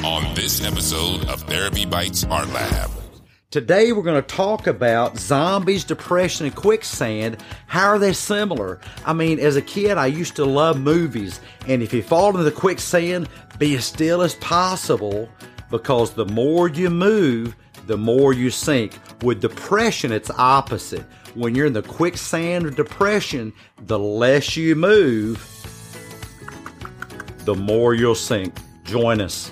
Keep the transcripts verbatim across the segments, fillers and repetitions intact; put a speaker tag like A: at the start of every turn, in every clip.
A: on this episode of Therapy Bites Art Lab.
B: Today we're going to talk about zombies, depression, and quicksand. How are they similar? I mean, as a kid, I used to love movies, and if you fall into the quicksand, be as still as possible, because the more you move, the more you sink. With depression, it's opposite. When you're in the quicksand of depression, the less you move, the more you'll sink. Join us.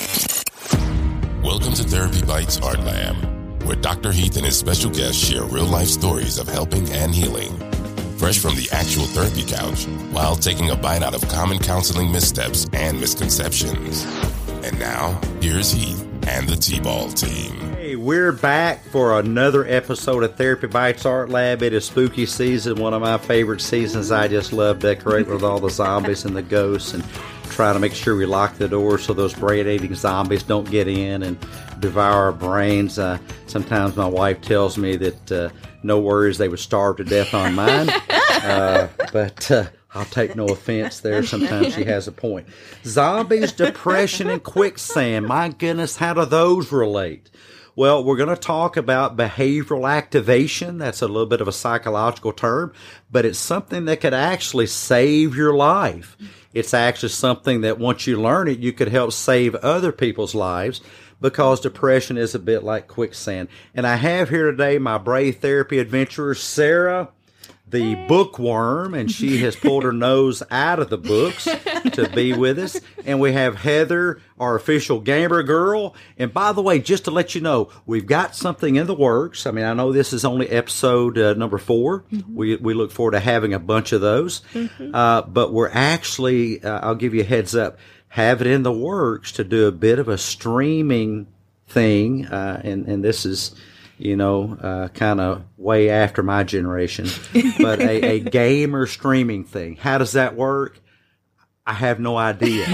A: Welcome to Therapy Bites Art Lab, where Doctor Heath and his special guests share real-life stories of helping and healing, fresh from the actual therapy couch, while taking a bite out of common counseling missteps and misconceptions. And now, here's Heath and the T-Ball team.
B: Hey, we're back for another episode of Therapy Bites Art Lab. It is spooky season, one of my favorite seasons. I just love decorating with all the zombies and the ghosts and trying to make sure we lock the door so those brain-eating zombies don't get in and devour our brains. Uh, sometimes my wife tells me that uh, no worries, they would starve to death on mine. Uh, but uh, I'll take no offense there. Sometimes she has a point. Zombies, depression, and quicksand. My goodness, how do those relate? Well, we're going to talk about behavioral activation. That's a little bit of a psychological term, but it's something that could actually save your life. It's actually something that once you learn it, you could help save other people's lives, because depression is a bit like quicksand. And I have here today my brave therapy adventurer, Sarah, the bookworm, and she has pulled her nose out of the books to be with us. And we have Heather, our official gamer girl. And by the way, just to let you know, we've got something in the works. I mean, I know this is only episode uh, number four. Mm-hmm. We we look forward to having a bunch of those. Mm-hmm. Uh, but we're actually, uh, I'll give you a heads up, have it in the works to do a bit of a streaming thing. Uh, and, and this is, you know, uh, kind of way after my generation, but a, a gamer streaming thing. How does that work? I have no idea.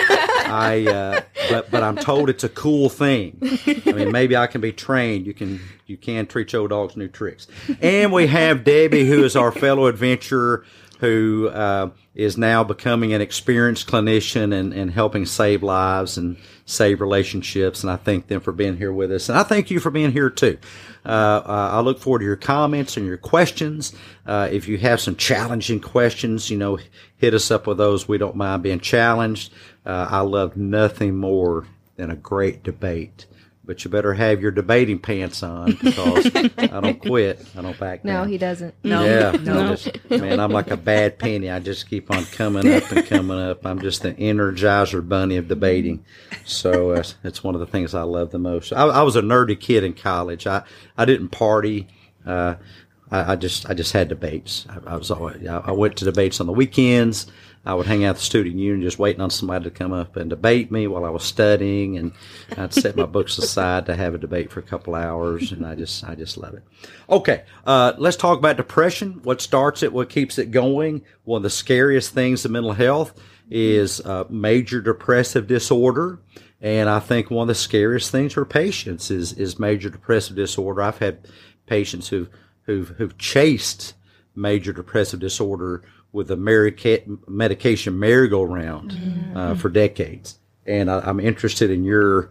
B: I, uh, but, but I'm told it's a cool thing. I mean, maybe I can be trained. You can, you can teach old dogs new tricks. And we have Debbie, who is our fellow adventurer, who, uh, is now becoming an experienced clinician and, and helping save lives and save relationships. And I thank them for being here with us. And I thank you for being here too. Uh, uh, I look forward to your comments and your questions. Uh, if you have some challenging questions, you know, hit us up with those. We don't mind being challenged. Uh, I love nothing more than a great debate. But you better have your debating pants on, because I don't quit. I don't back down.
C: No, he doesn't.
B: No. Yeah. No. Just, man, I'm like a bad penny. I just keep on coming up and coming up. I'm just the Energizer bunny of debating. So uh, it's one of the things I love the most. I, I was a nerdy kid in college. I, I didn't party. Uh, I, I just I just had debates. I, I was always, I, I went to debates on the weekends. I would hang out at the student union just waiting on somebody to come up and debate me while I was studying, and I'd set my books aside to have a debate for a couple hours, and I just I just love it. Okay, uh, let's talk about depression. What starts it, what keeps it going? One of the scariest things in mental health is uh, major depressive disorder, and I think one of the scariest things for patients is is major depressive disorder. I've had patients who've who've, who've chased major depressive disorder with a medica- medication merry-go-round mm-hmm. uh, for decades. And I, I'm interested in your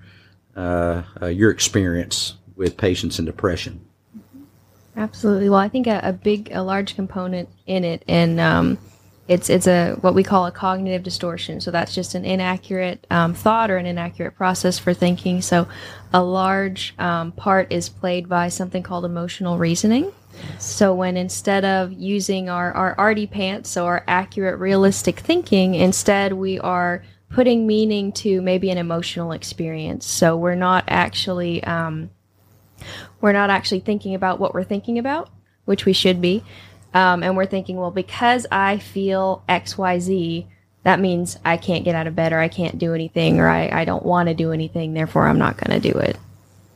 B: uh, uh, your experience with patients in depression.
C: Absolutely. Well, I think a, a big, a large component in it, and um, it's it's a what we call a cognitive distortion. So that's just an inaccurate um, thought or an inaccurate process for thinking. So a large um, part is played by something called emotional reasoning. So when instead of using our, our arty pants, so our accurate, realistic thinking, instead we are putting meaning to maybe an emotional experience. So we're not actually um, we're not actually thinking about what we're thinking about, which we should be. Um, and we're thinking, well, because I feel X, Y, Z, that means I can't get out of bed, or I can't do anything, or I, I don't want to do anything, therefore I'm not going to do it.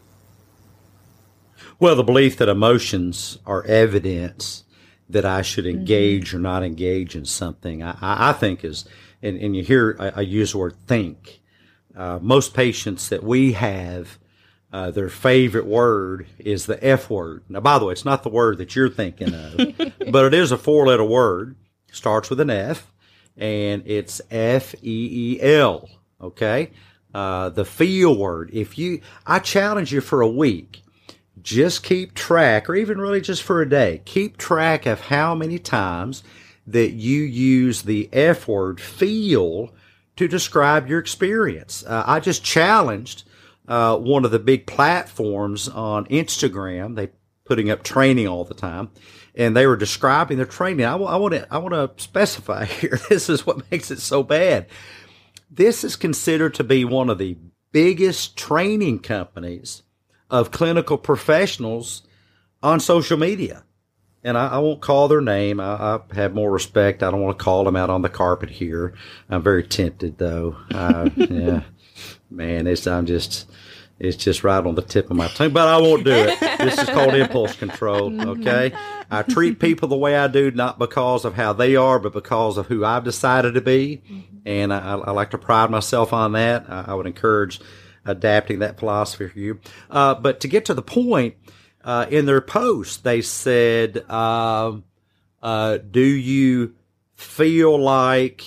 B: Well, the belief that emotions are evidence that I should engage mm-hmm. or not engage in something, I, I think is, and, and you hear I, I use the word think. Uh, most patients that we have, uh, their favorite word is the F word. Now, by the way, it's not the word that you're thinking of, but it is a four-letter word, starts with an F, and it's F E E L, okay? uh, the feel word. If you, I challenge you for a week, just keep track, or even really just for a day, keep track of how many times that you use the F word, feel, to describe your experience. Uh, I just challenged uh, one of the big platforms on Instagram. They putting up training all the time, and they were describing their training. I, I want to I want to specify here. This is what makes it so bad. This is considered to be one of the biggest training companies of clinical professionals on social media. And I, I won't call their name. I, I have more respect. I don't want to call them out on the carpet here. I'm very tempted, though. Uh, yeah, man, it's I'm just it's just right on the tip of my tongue. But I won't do it. This is called impulse control. Okay, I treat people the way I do, not because of how they are, but because of who I've decided to be. And I, I like to pride myself on that. I, I would encourage adapting that philosophy for you. Uh, but to get to the point. Uh, in their post, they said, uh, uh, do you feel like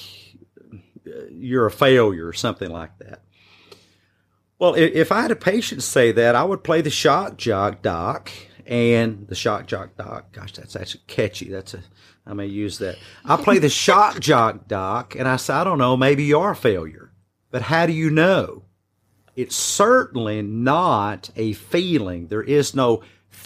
B: you're a failure or something like that? Well, if I had a patient say that, I would play the shock jock doc and the shock jock doc. Gosh, that's actually catchy. That's a, I may use that. I play the shock jock doc and I say, I don't know, maybe you are a failure, but how do you know? It's certainly not a feeling. There is no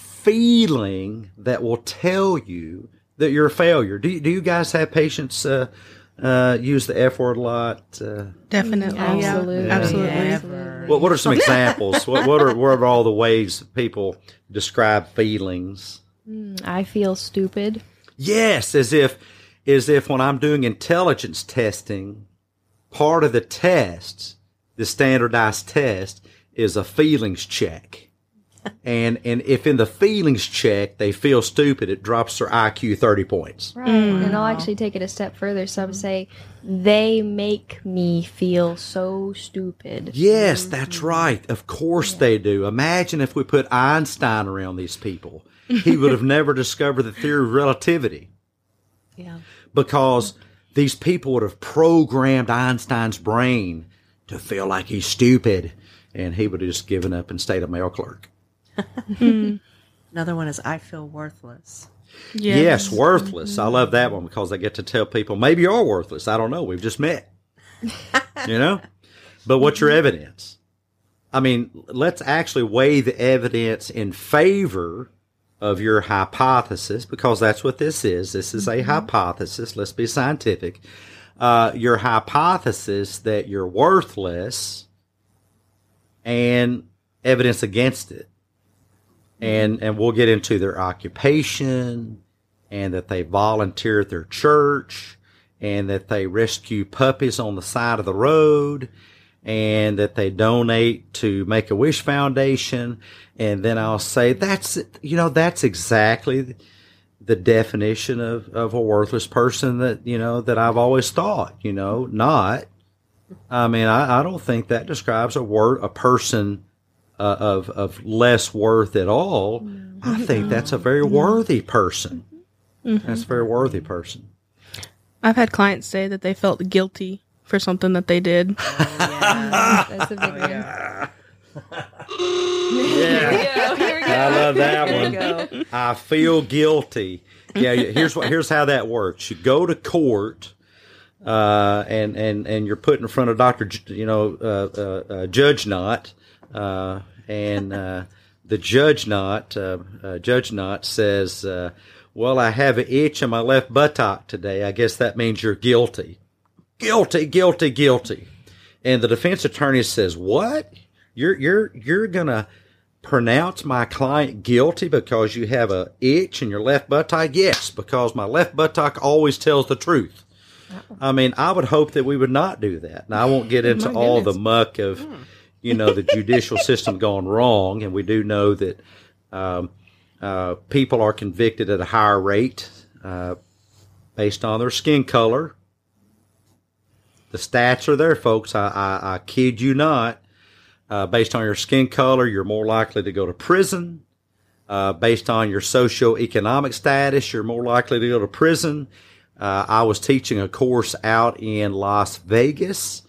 B: feeling that will tell you that you're a failure. Do you, do you guys have patients uh, uh, use the F word a lot? Uh,
D: Definitely,
C: absolutely,
D: yeah. absolutely.
C: absolutely.
B: What What are some examples? what What are what are all the ways people describe feelings?
C: I feel stupid.
B: Yes, as if as if when I'm doing intelligence testing, part of the test, the standardized test, is a feelings check. And and if in the feelings check they feel stupid, it drops their I Q thirty points.
C: Right. Mm. And I'll actually take it a step further. Some say, they make me feel so stupid.
B: Yes, that's right. Of course yeah. they do. Imagine if we put Einstein around these people. He would have never discovered the theory of relativity.
D: Yeah.
B: Because these people would have programmed Einstein's brain to feel like he's stupid. And he would have just given up and stayed a mail clerk.
E: Another one is I feel worthless.
B: Yes, yes worthless. Mm-hmm. I love that one because I get to tell people maybe you are worthless. I don't know. We've just met. You know? But what's your evidence? I mean, let's actually weigh the evidence in favor of your hypothesis, because that's what this is. This is a mm-hmm. hypothesis. Let's be scientific. Uh, your hypothesis that you're worthless and evidence against it. And and we'll get into their occupation, and that they volunteer at their church, and that they rescue puppies on the side of the road, and that they donate to Make-A-Wish Foundation. And then I'll say, that's, you know, that's exactly the definition of, of a worthless person that, you know, that I've always thought, you know, not. I mean, I, I don't think that describes a word, a person Uh, of of less worth at all. No. I think that's a very worthy person. Mm-hmm. That's a very worthy person.
D: I've had clients say that they felt guilty for something that they did.
C: Yeah, that's a big one.
B: Yeah, yeah. Here we go. I love that one. I feel guilty. Yeah, here's what here's how that works. You go to court. Uh, and, and, and you're put in front of Doctor, you know, uh, uh, uh, Judge Knott. Uh, and, uh, the judge not, uh, uh, Judge Knott says, uh, well, I have an itch in my left buttock today. I guess that means you're guilty. Guilty, guilty, guilty. And the defense attorney says, what? You're, you're, you're gonna pronounce my client guilty because you have a itch in your left buttock? Yes, because my left buttock always tells the truth. I mean, I would hope that we would not do that. Now, I won't get into all the muck of, you know, the judicial system gone wrong, and we do know that um, uh, people are convicted at a higher rate uh, based on their skin color. The stats are there, folks. I, I, I kid you not. Uh, based on your skin color, you're more likely to go to prison. Uh, based on your socioeconomic status, you're more likely to go to prison. Uh, I was teaching a course out in Las Vegas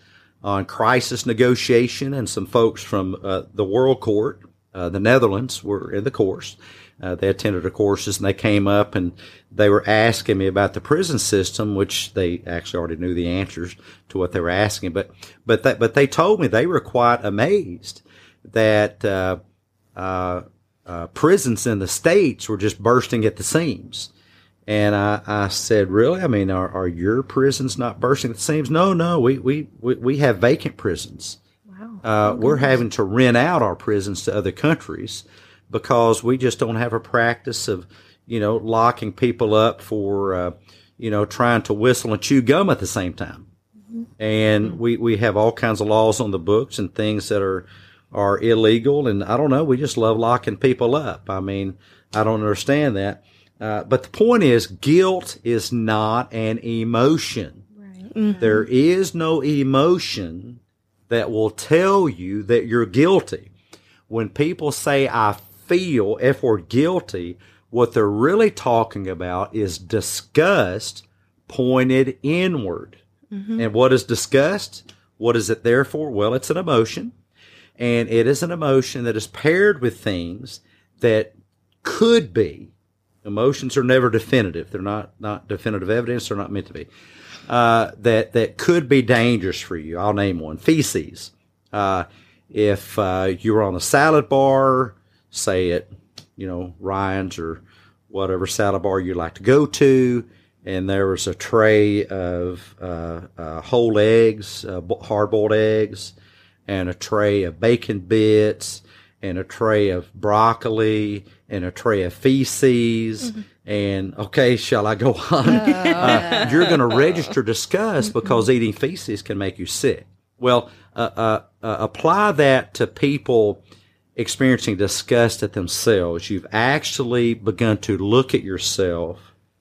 B: on crisis negotiation, and some folks from uh, the World Court, uh, the Netherlands, were in the course. Uh, they attended the courses, and they came up and they were asking me about the prison system, which they actually already knew the answers to what they were asking. But but that but they told me they were quite amazed that uh, uh, uh, prisons in the States were just bursting at the seams. And I, I said, really? I mean, are, are your prisons not bursting at the seams? No, no, we, we, we, we have vacant prisons. Wow. Uh, oh, we're having to rent out our prisons to other countries because we just don't have a practice of, you know, locking people up for, uh, you know, trying to whistle and chew gum at the same time. Mm-hmm. And mm-hmm. we, we have all kinds of laws on the books and things that are, are illegal. And I don't know, we just love locking people up. I mean, I don't understand that. Uh, but the point is, guilt is not an emotion. Right. Mm-hmm. There is no emotion that will tell you that you're guilty. When people say, I feel, F word, guilty, what they're really talking about is disgust pointed inward. Mm-hmm. And what is disgust? What is it there for? Well, it's an emotion. And it is an emotion that is paired with things that could be. Emotions are never definitive. They're not, not definitive evidence. They're not meant to be. Uh, that, that could be dangerous for you. I'll name one. Feces. Uh, if, uh, you were on a salad bar, say at, you know, Ryan's or whatever salad bar you like to go to, and there was a tray of, uh, uh, whole eggs, uh, hard-boiled eggs, and a tray of bacon bits, and a tray of broccoli, and a tray of feces, mm-hmm. and, okay, shall I go on? Oh, uh, you're going to register disgust because eating feces can make you sick. Well, uh, uh, uh, apply that to people experiencing disgust at themselves. You've actually begun to look at yourself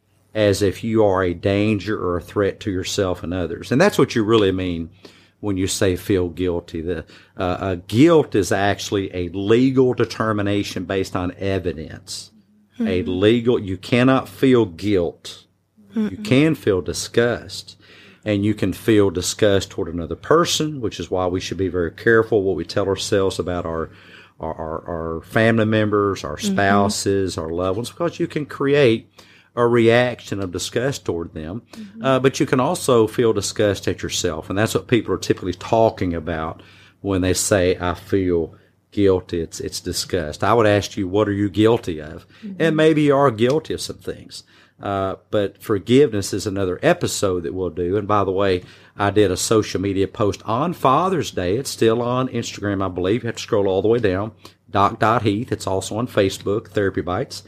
B: as if you are a danger or a threat to yourself and others. And that's what you really mean when you say feel guilty. The uh, uh, guilt is actually a legal determination based on evidence. Mm-hmm. A legal, you cannot feel guilt. Mm-hmm. You can feel disgust. And you can feel disgust toward another person, which is why we should be very careful what we tell ourselves about our our, our, our family members, our spouses, mm-hmm. our loved ones, because you can create a reaction of disgust toward them. Mm-hmm. Uh, but you can also feel disgust at yourself. And that's what people are typically talking about when they say, I feel guilty. It's, it's disgust. I would ask you, what are you guilty of? Mm-hmm. And maybe you are guilty of some things. Uh, but forgiveness is another episode that we'll do. And by the way, I did a social media post on Father's Day. It's still on Instagram, I believe. You have to scroll all the way down. doc dot heath. It's also on Facebook, Therapy Bites.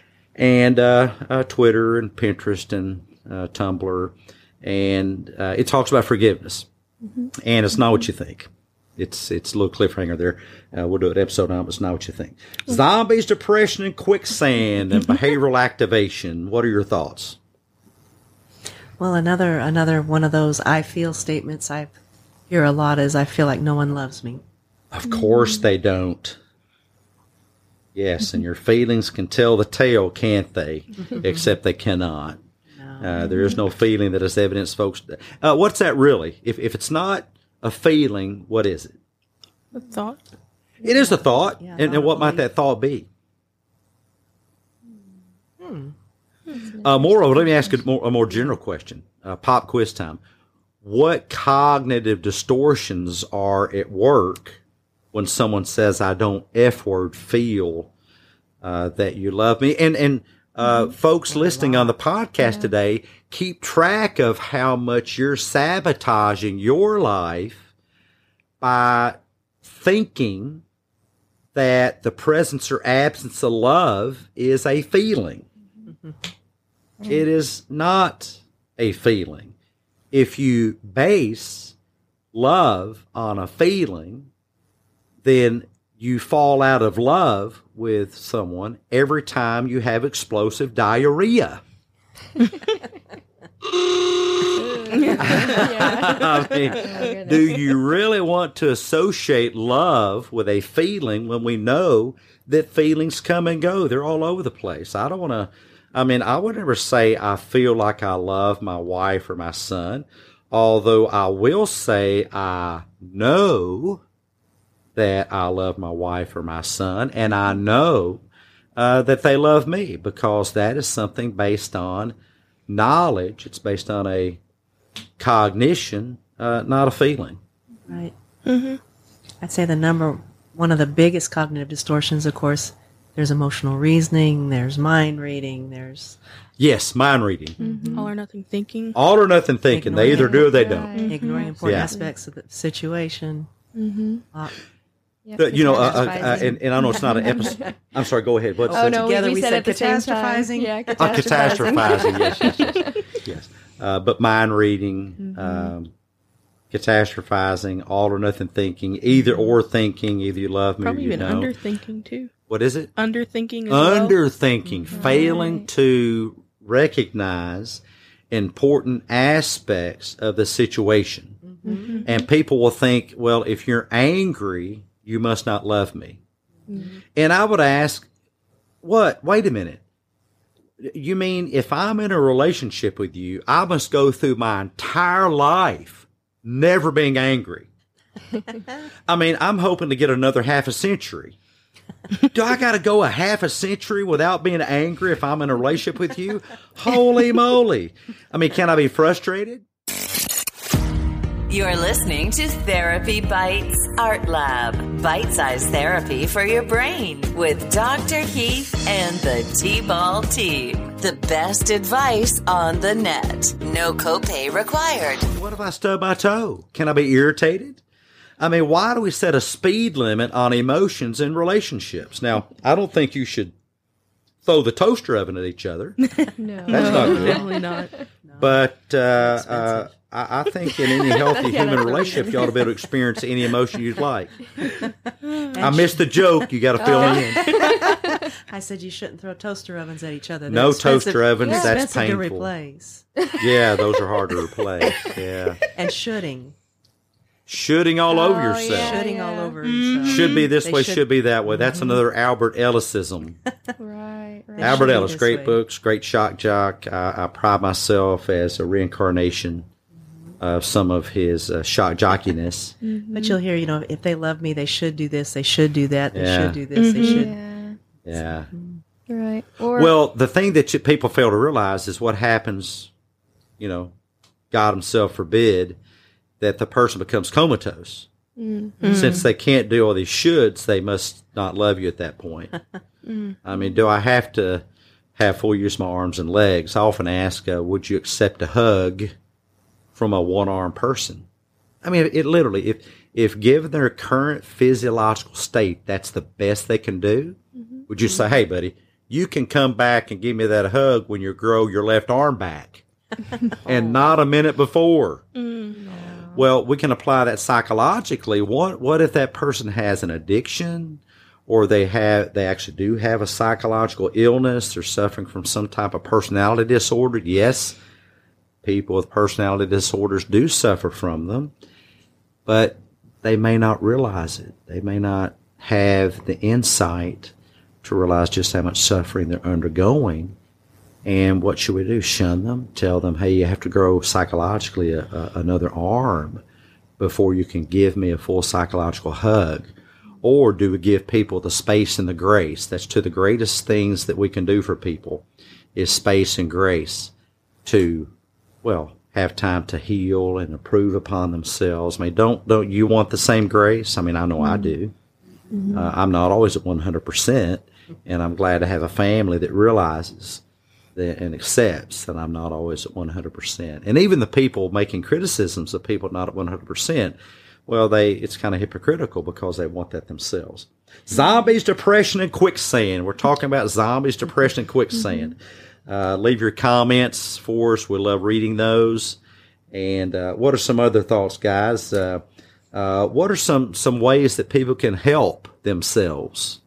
B: And uh, uh, Twitter and Pinterest and uh, Tumblr. And uh, it talks about forgiveness. Mm-hmm. And it's not what you think. It's it's a little cliffhanger there. Uh, we'll do an episode on it, but it's not what you think. Mm-hmm. Zombies, depression, and quicksand, and behavioral activation. What are your thoughts?
E: Well, another another one of those I feel statements I hear a lot is I feel like no one loves me.
B: Of course they don't. Yes, and your feelings can tell the tale, can't they? Except they cannot. No. Uh, there is no feeling that is evidence, folks. Uh, what's that really? If if it's not a feeling, what is it?
D: A thought.
B: It is a thought. Yeah, and, and what might that thought be? Hmm. Uh, moreover, let me ask a more, a more general question. Uh, pop quiz time. What cognitive distortions are at work when someone says, I don't F word feel uh, that you love me? And, and uh, mm-hmm. folks listening on the podcast yeah. today, keep track of how much you're sabotaging your life by thinking that the presence or absence of love is a feeling. Mm-hmm. It is not a feeling. If you base love on a feeling, then you fall out of love with someone every time you have explosive diarrhea. I mean, oh, do you really want to associate love with a feeling when we know that feelings come and go? They're all over the place. I don't want to, I mean, I would never say I feel like I love my wife or my son. Although I will say I know that I love my wife or my son, and I know uh, that they love me, because that is something based on knowledge. It's based on a cognition, uh, not a feeling.
E: Right. Mm-hmm. I'd say the number, one of the biggest cognitive distortions, of course, there's emotional reasoning, there's mind reading, there's...
B: Yes, mind reading.
D: Mm-hmm. All or nothing thinking.
B: All or nothing thinking. Ignoring, they either do or they don't.
E: Mm-hmm. Ignoring important
B: yeah.
E: aspects of the situation.
C: Mm-hmm.
E: Uh,
C: Yep,
B: the, you know, uh, uh, uh, and, and I know it's not an episode. I'm sorry, go ahead. What's
C: oh, no,
E: together
C: we,
E: we
C: said,
E: said
C: at the same time.
E: catastrophizing?
C: Yeah,
B: Oh,
C: catastrophizing.
B: catastrophizing, yes, yes, yes. yes. Uh, but mind reading, mm-hmm. um, catastrophizing, all or nothing thinking, either or thinking, either you love me
D: Probably
B: or you
D: even
B: don't.
D: underthinking, too.
B: What is it?
D: Underthinking as well.
B: Underthinking,
C: Mm-hmm.
B: failing
C: Right.
B: to recognize important aspects of the situation.
C: Mm-hmm.
B: And people will think, well, if you're angry, you must not love me. Mm-hmm. And I would ask, what? Wait a minute. You mean if I'm in a relationship with you, I must go through my entire life never being angry? I mean, I'm hoping to get another half a century. Do I got to go a half a century without being angry if I'm in a relationship with you? Holy moly. I mean, can I be frustrated?
F: You're listening to Therapy Bites Art Lab, bite-sized therapy for your brain with Doctor Heath and the T-Ball team. The best advice on the net. No copay required.
B: What if I stub my toe? Can I be irritated? I mean, why do we set a speed limit on emotions in relationships? Now, I don't think you should throw the toaster oven at each other.
C: No.
B: That's
D: no,
B: not good.
D: definitely not.
B: But uh, uh, I, I think in any healthy
C: Yeah,
B: human
C: that's
B: relationship, you ought to be able to experience any emotion you'd like. I missed the joke. You got to fill me in.
E: I said you shouldn't throw toaster ovens at each other. They're
B: No
E: expensive-
B: toaster ovens.
E: they're
B: That's
E: expensive
B: painful.
E: to replace.
B: Yeah, those are hard to replace. Yeah.
E: And shoulding.
B: Shooting all over
C: Oh,
B: yourself.
C: yeah.
E: Shoulding all over themselves.
B: Should be this
E: They
B: way,
E: should-
B: should be that way. That's another Albert Ellisism.
C: Right, right.
E: They
B: Albert
E: should be
B: Ellis,
E: this
B: great
E: way.
B: books, great shock jock. I, I pride myself as a reincarnation of some of his uh, shock jockiness.
E: But you'll hear, you know, if they love me, they should do this, they should do that, they
B: Yeah.
E: should do this, they should.
C: Yeah,
B: Yeah.
C: right. Or
B: Well, the thing that you, people fail to realize is what happens, you know, God himself forbid, that the person becomes comatose. Since they can't do all these shoulds, they must not love you at that point. I mean, do I have to have full use of my arms and legs? I often ask, uh, would you accept a hug from a one-armed person? I mean, it literally, if if given their current physiological state, that's the best they can do, would you say, hey, buddy, you can come back and give me that hug when you grow your left arm back and not a minute before? Well, we can apply that psychologically. What what if that person has an addiction, or they have they actually do have a psychological illness? They're suffering from some type of personality disorder. Yes, people with personality disorders do suffer from them, but they may not realize it. They may not have the insight to realize just how much suffering they're undergoing. And what should we do? Shun them? Tell them, hey, you have to grow psychologically a, a, another arm before you can give me a full psychological hug? Or do we give people the space and the grace? That's two of the greatest things that we can do for people, is space and grace to, well, have time to heal and improve upon themselves. I mean, don't don't you want the same grace? I mean, I know I do. Uh, I'm not always at one hundred percent, and I'm glad to have a family that realizes that and accepts that I'm not always at one hundred percent. And even the people making criticisms of people not at one hundred percent, well, they it's kind of hypocritical because they want that themselves. Zombies, depression, and quicksand. We're talking about zombies, depression, and quicksand. Uh, leave your comments for us. We love reading those. And uh, what are some other thoughts, guys? Uh, uh, what are some, some ways that people can help themselves?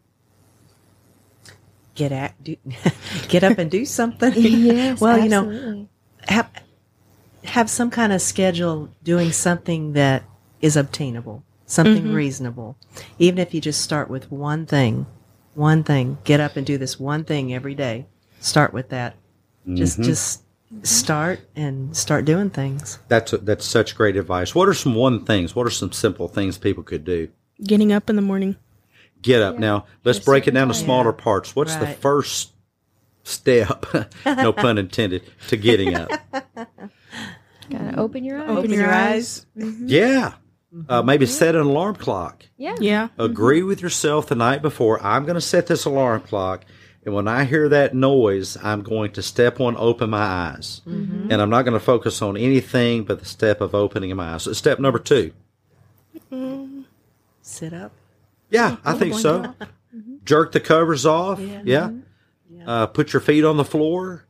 E: Get at, do, get up and do something.
C: yes,
E: well, you know,
C: absolutely.
E: have have some kind of schedule doing something that is obtainable, something
C: Mm-hmm.
E: reasonable. Even if you just start with one thing, one thing, get up and do this one thing every day. Start with that. Just, just start and start doing things.
B: That's a, that's such great advice. What are some one things? What are some simple things people could do?
D: Getting up in the morning.
B: Get up. Now, let's
C: Just
B: break it down to
C: simple,
B: smaller parts. What's the
E: Right.
B: first step, no pun intended, to getting up?
C: Gotta open your eyes.
D: Open your eyes.
B: Yeah. Uh, maybe set an alarm clock.
C: Yeah.
D: Yeah.
B: Agree with yourself the night before. I'm going to set this alarm clock, and when I hear that noise, I'm going to step one, open my eyes. And I'm not going to focus on anything but the step of opening my eyes. So step number two.
E: Sit up.
B: Yeah, I think so. Jerk the covers off. Yeah. Uh, put your feet on the floor.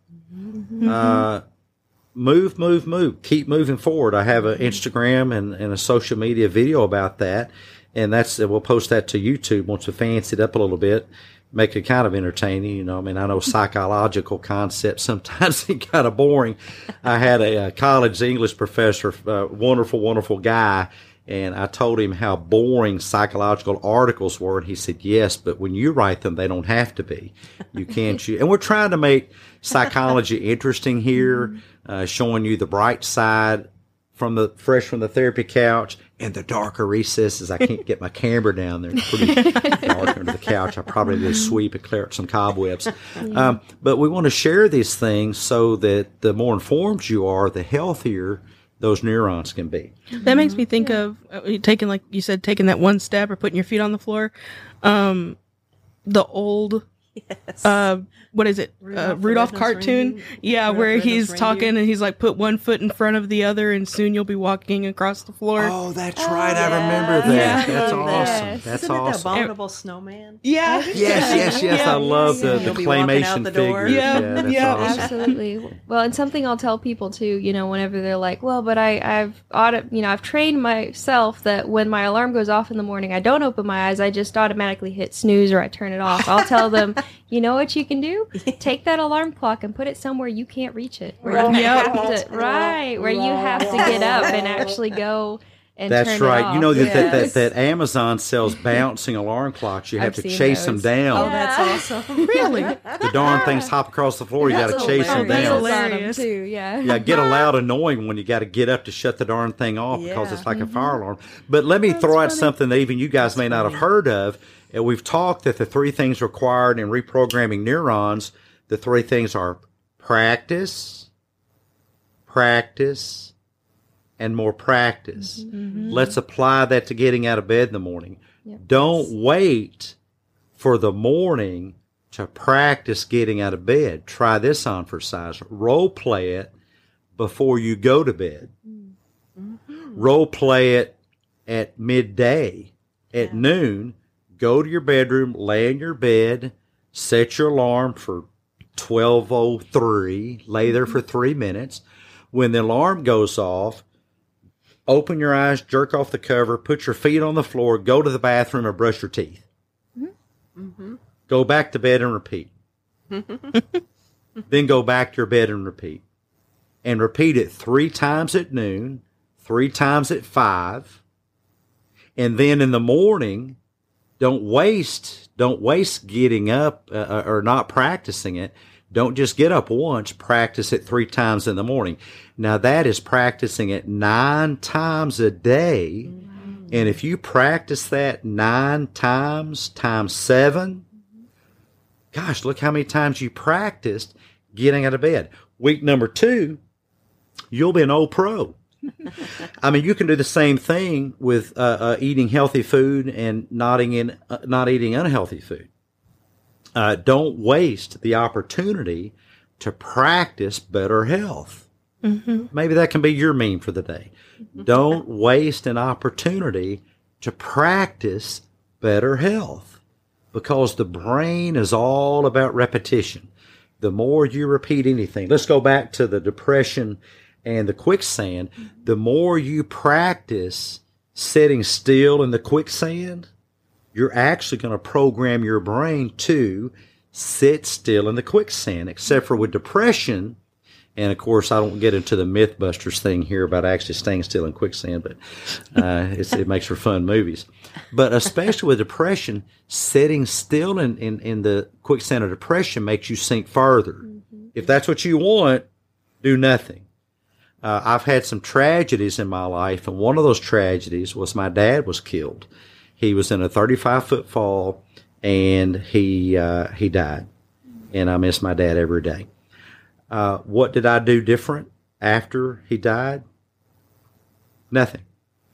B: Uh, move, move, move. Keep moving forward. I have an Instagram and, and a social media video about that. And that's, we'll post that to YouTube once we fancy it up a little bit, make it kind of entertaining. You know, I mean, I know psychological concepts sometimes get kind of boring. I had a, a college English professor, uh, wonderful, wonderful guy. And I told him how boring psychological articles were. And he said, yes, but when you write them, they don't have to be. You can't. You, and we're trying to make psychology interesting here, uh, showing you the bright side from the fresh from the therapy couch and the darker recesses. I can't get my camera down there. It's pretty dark under the couch. I probably need to sweep and clear up some cobwebs. Um, but we want to share these things so that the more informed you are, the healthier those neurons can be.
D: That makes me think of uh, taking, like you said, taking that one step or putting your feet on the floor. Um, the old,
E: Yes.
D: uh, what is it?
E: Rudolph
D: uh,
E: the
D: Rudolph
E: Red-Nosed
D: cartoon.
E: Reindeer?
D: Yeah,
E: Rudolph
D: where
E: the
D: he's
E: Red-Nosed
D: talking
E: Reindeer?
D: and he's like, put one foot in front of the other, and soon you'll be walking across the floor.
B: Oh, that's right. I remember that.
D: Yeah.
B: That's
E: I love
B: awesome.
C: that.
B: That's
E: Isn't it the
B: awesome.
E: abominable snowman?
D: Yeah.
B: Yes, yes, yes.
D: Yeah.
B: I love the,
E: Yeah.
B: the
E: You'll be walking out
B: claymation
E: the door.
B: figures.
D: Yeah,
B: that's
D: yeah.
B: awesome.
C: Absolutely. Well, and something I'll tell people too, you know, whenever they're like, well, but I, I've auto, you know, I've trained myself that when my alarm goes off in the morning, I don't open my eyes. I just automatically hit snooze or I turn it off. I'll tell them, you know what you can do? Take that alarm clock and put it somewhere you can't reach it. Where you
D: Yep.
C: have to, right. Where you have to get up and actually go and
B: That's
C: turn it
B: right.
C: off.
B: You know that, that,
C: Yes.
B: that, that Amazon sells bouncing alarm clocks. You have
C: I've
B: to
C: seen
B: chase them
C: those.
B: down.
E: Oh, that's awesome.
D: Really?
B: The darn things hop across the floor. You got to
E: That's
B: chase them
E: hilarious.
B: down.
C: Wheels on 'em,
D: Hilarious.
C: too, yeah.
B: Yeah, get a loud annoying when you got to get up to shut the darn thing off because
E: Yeah.
B: it's like a fire alarm. But let me throw out something that even you guys may not have heard of. And we've talked that the three things required in reprogramming neurons, the three things are practice, practice, and more practice. Let's apply that to getting out of bed in the morning. Don't wait for the morning to practice getting out of bed. Try this on for size. Role play it before you go to bed. Role play it at midday, at noon. Go to your bedroom, lay in your bed, set your alarm for twelve oh three, lay there for three minutes. When the alarm goes off, open your eyes, jerk off the cover, put your feet on the floor, go to the bathroom and brush your teeth. Mm-hmm. Go back to bed and repeat. Then go back to your bed and repeat. And repeat it three times at noon, three times at five. And then in the morning, don't waste, don't waste getting up uh, or not practicing it. Don't just get up once, practice it three times in the morning. Now that is practicing it nine times a day. And if you practice that nine times, times seven, gosh, look how many times you practiced getting out of bed. Week number two, you'll be an old pro. I mean, you can do the same thing with uh, uh, eating healthy food and not eating, uh, not eating unhealthy food. Uh, don't waste the opportunity to practice better health. Mm-hmm. Maybe that can be your meme for the day. Mm-hmm. Don't waste an opportunity to practice better health because the brain is all about repetition. The more you repeat anything, let's go back to the depression and the quicksand. The more you practice sitting still in the quicksand, you're actually going to program your brain to sit still in the quicksand, except for with depression. And of course, I don't get into the Mythbusters thing here about actually staying still in quicksand, but uh, it's, it makes for fun movies. But especially with depression, sitting still in, in, in the quicksand of depression makes you sink further. Mm-hmm. If that's what you want, do nothing. Uh, I've had some tragedies in my life, and one of those tragedies was my dad was killed. He was in a thirty-five foot fall, and he uh, he died. And I miss my dad every day. Uh, what did I do different after he died? Nothing.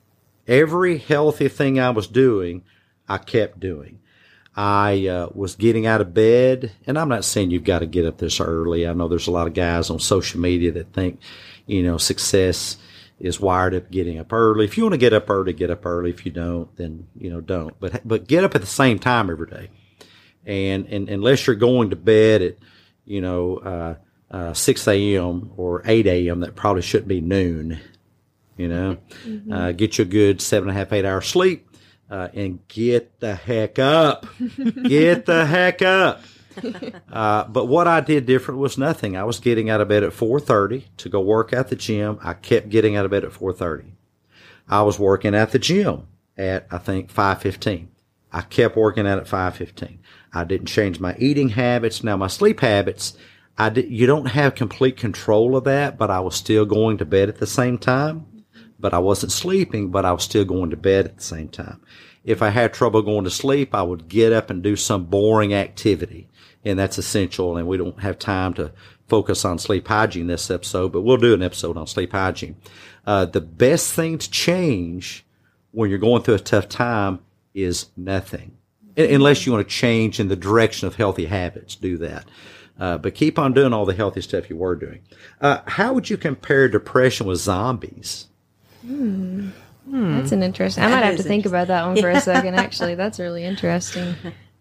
B: Every healthy thing I was doing, I kept doing. I uh, was getting out of bed, and I'm not saying you've got to get up this early. I know there's a lot of guys on social media that think, you know, success is wired up getting up early. If you want to get up early, get up early. If you don't, then, you know, don't. But but get up at the same time every day. And, and unless you're going to bed at, you know, uh, uh, six a.m. or eight a.m., that probably shouldn't be noon, you know. Mm-hmm. Uh, get you a good seven and a half, eight hours sleep. Uh, and get the heck up. Get the heck up. Uh, but what I did different was nothing. I was getting out of bed at four thirty to go work at the gym. I kept getting out of bed at four thirty. I was working at the gym at, I think, five fifteen. I kept working out at five fifteen. I didn't change my eating habits. Now, my sleep habits, I did, you don't have complete control of that, but I was still going to bed at the same time. But I wasn't sleeping, but I was still going to bed at the same time. If I had trouble going to sleep, I would get up and do some boring activity. And that's essential, and we don't have time to focus on sleep hygiene this episode, but we'll do an episode on sleep hygiene. Uh, the best thing to change when you're going through a tough time is nothing. Unless you want to change in the direction of healthy habits, do that. Uh, but keep on doing all the healthy stuff you were doing. Uh, how would you compare depression with zombies?
C: Hmm. That's an interesting. I might
E: That
C: have to
E: is
C: think about that one for
E: Yeah.
C: a second. Actually, that's really interesting.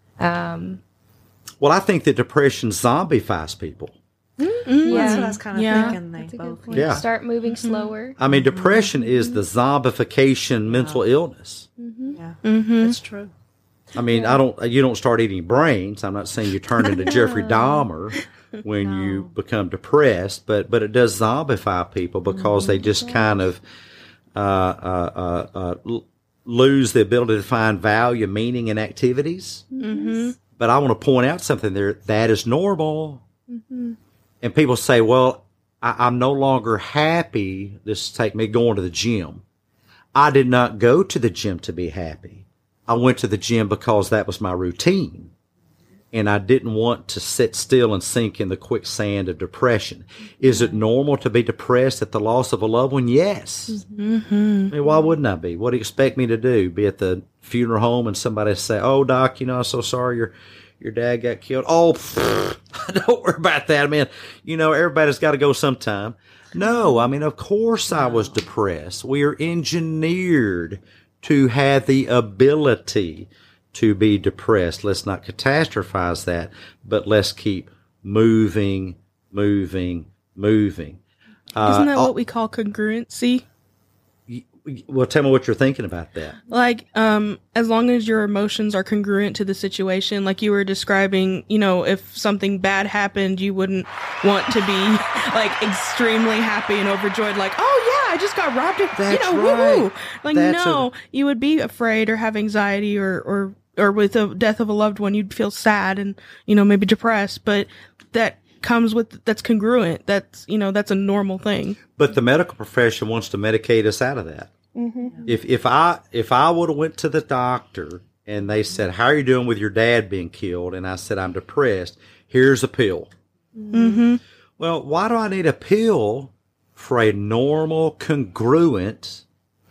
C: Um,
B: Well, I think that depression zombifies people.
E: Well, that's what I was kind of
D: Yeah.
E: thinking. They
C: that's a
E: both.
C: good point.
B: Yeah.
C: Start moving slower.
B: I mean, depression is the zombification mental illness.
E: Yeah,
D: Mm-hmm.
E: that's true.
B: I mean, I don't. You don't start eating brains. I'm not saying you turn into Jeffrey Dahmer when you become depressed, but but it does zombify people because they just kind of uh, uh, uh, uh, l- lose the ability to find value, meaning in activities.
D: Mm-hmm.
B: But I want to point out something there that is normal. And people say, "Well, I, I'm no longer happy." This take me going to the gym. I did not go to the gym to be happy. I went to the gym because that was my routine. And I didn't want to sit still and sink in the quicksand of depression. Is it normal to be depressed at the loss of a loved one? Yes.
D: Mm-hmm.
B: I mean, why wouldn't I be? What do you expect me to do? Be at the funeral home and somebody say, "Oh, Doc, you know, I'm so sorry your your dad got killed." Oh, pfft, don't worry about that. I mean, you know, everybody's got to go sometime. No, I mean, of course I was depressed. We are engineered to have the ability to be depressed. Let's not catastrophize that, but let's keep moving, moving, moving.
D: Isn't that
B: Uh,
D: what we call congruency?
B: Well, tell me what you're thinking about that.
D: Like, um, as long as your emotions are congruent to the situation, like you were describing, you know, if something bad happened, you wouldn't want to be like extremely happy and overjoyed, like, oh yeah, I just got robbed of,
B: That's
D: you know,
B: right.
D: woohoo. Like,
B: That's
D: no,
B: a-
D: you would be afraid or have anxiety or, or, or with the death of a loved one, you'd feel sad and, you know, maybe depressed, but that comes with, that's congruent. That's, you know, that's a normal thing.
B: But the medical profession wants to medicate us out of that. If if I if I would have went to the doctor and they said, "How are you doing with your dad being killed?" and I said, "I'm depressed. Here's a pill."
D: Mm-hmm.
B: Well, why do I need a pill for a normal, congruent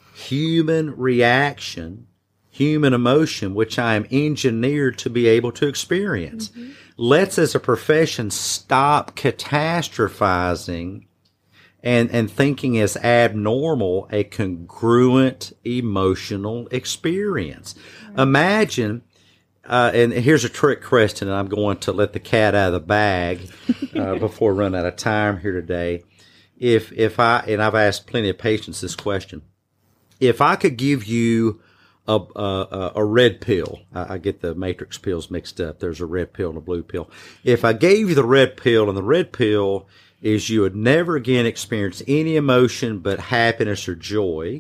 B: human reaction, human emotion, which I am engineered to be able to experience? Let's, as a profession, stop catastrophizing and, and thinking as abnormal a congruent emotional experience. Imagine, uh, and here's a trick question, and I'm going to let the cat out of the bag uh, before we run out of time here today. If if I, and I've asked plenty of patients this question, if I could give you a a, a red pill, I, I get the matrix pills mixed up. There's a red pill and a blue pill. If I gave you the red pill, and the red pill is you would never again experience any emotion but happiness or joy,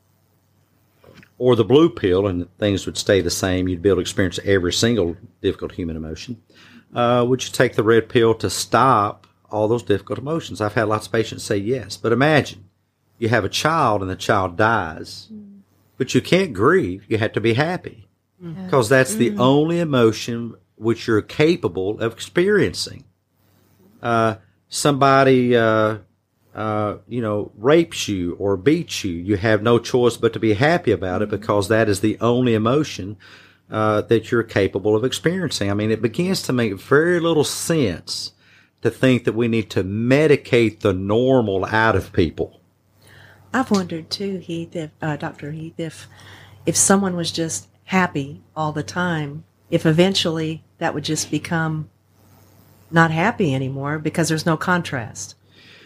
B: or the blue pill, and things would stay the same, you'd be able to experience every single difficult human emotion, uh, would you take the red pill to stop all those difficult emotions. I've had lots of patients say yes. But imagine you have a child and the child dies, mm. but you can't grieve. You have to be happy because that's the mm. only emotion which you're capable of experiencing. Uh, somebody, uh, uh, you know, rapes you or beats you. You have no choice but to be happy about it because that is the only emotion uh, that you're capable of experiencing. I mean, it begins to make very little sense to think that we need to medicate the normal out of people.
E: I've wondered too, Heath, if, uh, Doctor Heath, if if someone was just happy all the time, if eventually that would just become not happy anymore because there's no contrast.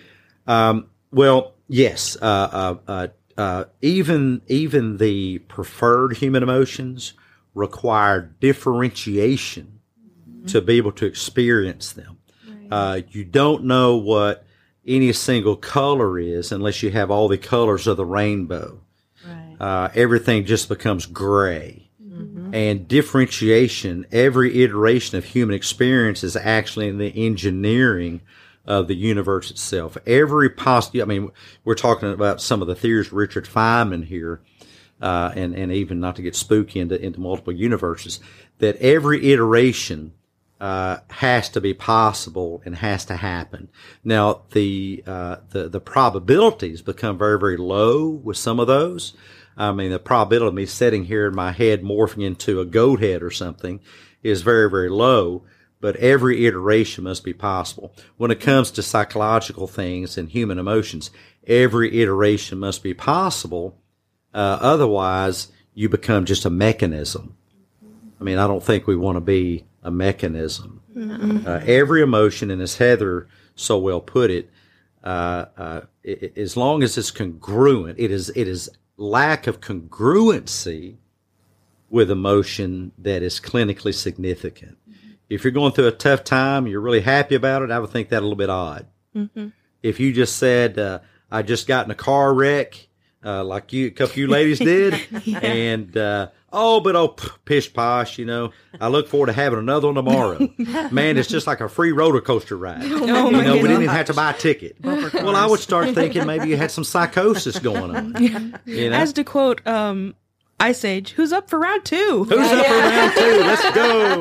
B: Um, well, yes. Uh, uh, uh, uh, even even the preferred human emotions require differentiation mm-hmm. to be able to experience them. Right. Uh, you don't know what any single color is unless you have all the colors of the rainbow. Right. Uh, everything just becomes gray. Mm-hmm. And differentiation, every iteration of human experience is actually in the engineering of the universe itself. Every possible, I mean, we're talking about some of the theories of Richard Feynman here, uh, and, and even not to get spooky into, into multiple universes, that every iteration uh, has to be possible and has to happen. Now, the, uh, the, the probabilities become very, very low with some of those. I mean, the probability of me sitting here in my head morphing into a goat head or something is very, very low, but every iteration must be possible. When it comes to psychological things and human emotions, every iteration must be possible. Uh, otherwise, you become just a mechanism. I mean, I don't think we want to be a mechanism. Mm-hmm. Uh, every emotion, and as Heather so well put it, uh, uh, it, as long as it's congruent, it is, it is lack of congruency with emotion that is clinically significant. Mm-hmm. If you're going through a tough time, you're really happy about it, I would think that a little bit odd. Mm-hmm. If you just said, uh, I just got in a car wreck, uh, like you, a couple of you ladies did, yeah. and, uh, oh, but oh, pish posh, you know, I look forward to having another one tomorrow. Man, it's just like a free roller coaster ride. Oh, you know, we didn't even have to buy a ticket. Well, I would start thinking maybe you had some psychosis going on.
D: Yeah. You know? As to quote um, Ice Age, who's up for round two?
B: Who's up for round two? Let's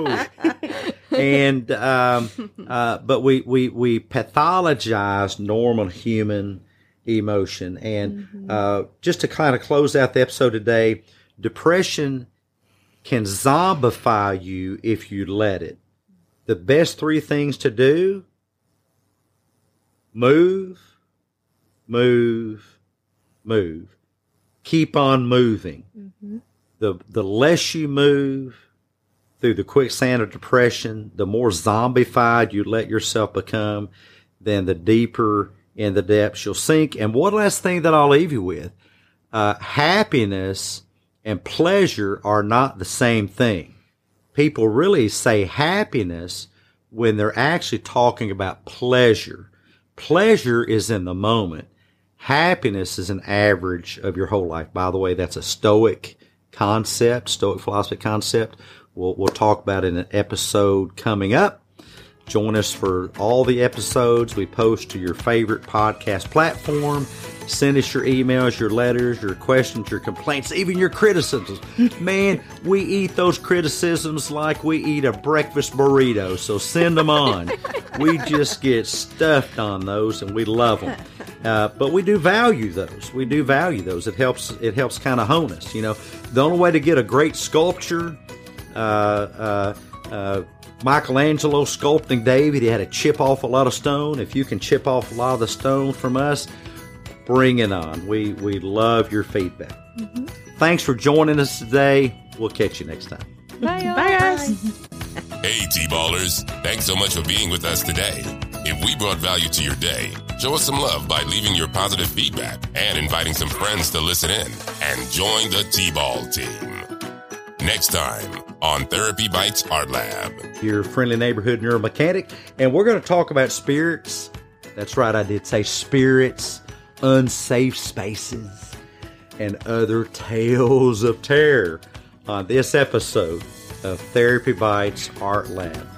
B: go. And, um, uh, but we, we, we pathologize normal human emotion. And mm-hmm. uh, just to kind of close out the episode today, depression can zombify you if you let it. The best three things to do: move, move, move. Keep on moving. Mm-hmm. The, the less you move through the quicksand of depression, the more zombified you let yourself become, then the deeper in the depths you'll sink. And one last thing that I'll leave you with, uh, happiness and pleasure are not the same thing. People really say happiness when they're actually talking about pleasure. Pleasure is in the moment. Happiness is an average of your whole life. By the way, that's a Stoic concept, Stoic philosophy concept. We'll, we'll talk about it in an episode coming up. Join us for all the episodes we post to your favorite podcast platform. Send us your emails, your letters, your questions, your complaints, even your criticisms. Man, we eat those criticisms like we eat a breakfast burrito, so send them on. We just get stuffed on those, and we love them. Uh, but we do value those. We do value those. It helps. It helps kind of hone us. You know, the only way to get a great sculpture, uh, uh, uh, Michelangelo sculpting David, he had to chip off a lot of stone. If you can chip off a lot of the stone from us, bring it on. We we love your feedback. Mm-hmm. Thanks for joining us today. We'll catch you next time.
D: Bye, Bye guys.
A: Hey, T-Ballers. Thanks so much for being with us today. If we brought value to your day, show us some love by leaving your positive feedback and inviting some friends to listen in and join the T-Ball team. Next time on Therapy Bites Art Lab.
B: Your friendly neighborhood neuromechanic, and we're going to talk about spirits. That's right, I did say spirits, unsafe spaces, and other tales of terror on this episode of Therapy Bites Art Lab.